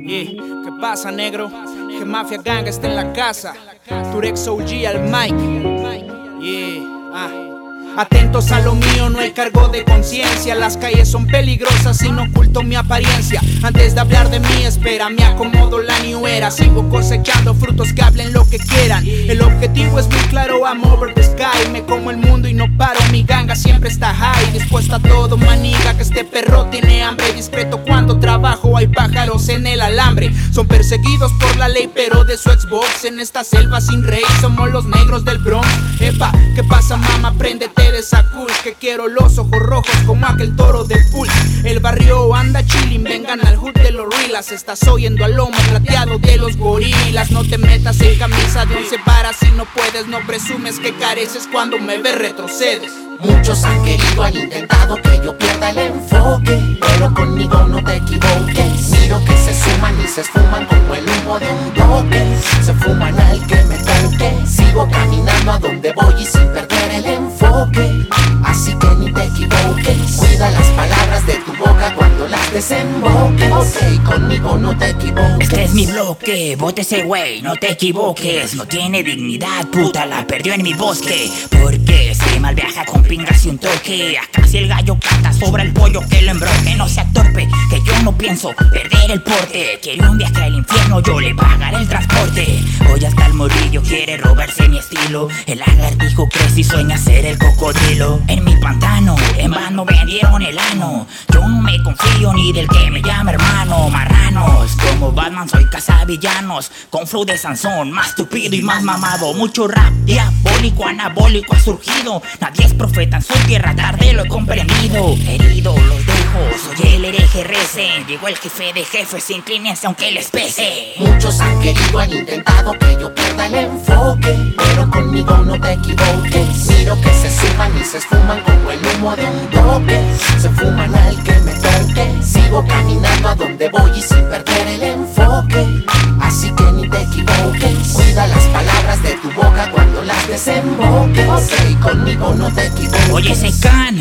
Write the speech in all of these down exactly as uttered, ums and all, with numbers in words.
Yeah. ¿Qué pasa, negro? Que Mafia Gang está en la casa. Turex O G al mic. Yeah. Ah. Atentos a lo mío, no hay cargo de conciencia. Las calles son peligrosas y no oculto mi apariencia. Antes de hablar de mí, espera, me acomodo la new era. Sigo cosechando frutos que hablen lo que quieran. El objetivo es muy claro, I'm over the sky. Me como el mundo y no paro, mi ganga siempre está high. Dispuesta a todo, maniga, que este perro tiene hambre. Discreto cuando trabajo, hay pájaros en el alambre. Son perseguidos por la ley, pero de su Xbox. En esta selva sin rey, somos los negros del Bronx. Epa, ¿qué pasa, mama? Préndete de esa cool, que quiero los ojos rojos como aquel toro del pool. El barrio anda chilling, vengan al hood de los relas. Estás oyendo al lomo plateado de los gorilas. No te metas en camisa de once varas si no puedes. No presumes que careces, cuando me ves retrocedes. Muchos han querido, han intentado que yo pierda el enfoque, pero conmigo no te equivoques. Miro que se suman y se esfuman como el humo de un bloque. Se fuman al que me toque. Sigo caminando a donde voy y sin perder el enfoque. Así que ni te equivoques. Cuida las palabras de tu boca cuando las desemboques. Ok, conmigo no te equivoques. Este es mi bloque, bote ese güey, no te equivoques. No tiene dignidad, puta, la perdió en mi bosque. Porque se malviaja con pingas y un toque. Acá si el gallo canta, sobra el pollo que lo embroque. No sea torpe, que yo no pienso perder el porte. Quiere un viaje al infierno, yo le pagaré el transporte. Hoy hasta el morillo quiere robarse mi estilo. El lagartijo crece y sueña ser el cocodrilo. En mi pantano, en vano vendieron el ano. Yo no me confío ni del que me llama hermano. Marranos, como Batman soy cazavillanos. Con flow de Sansón, más tupido y más mamado. Mucho rap diabólico, anabólico ha surgido. Nadie es profeta en su tierra, tarde lo he comprendido. Herido los dejo, soy el hereje recen. Llegó el jefe de jefes, inclínense aunque les pese. Muchos han querido, han intentado que yo pierda el enfoque, pero conmigo no te equivoques. Miro que se suman y se esfuman como el humo de un bloque. Se fuman al que me toque. Sigo caminando a donde voy y sin perder el enfoque. Así que ni te equivoques. Cuida las palabras de tu boca cuando las desemboques. Ok, conmigo no te equivoques. Oye ese can,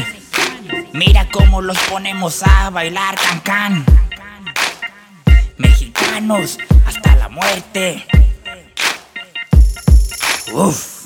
mira cómo los ponemos a bailar can-can. Mexicanos hasta la muerte. Uf.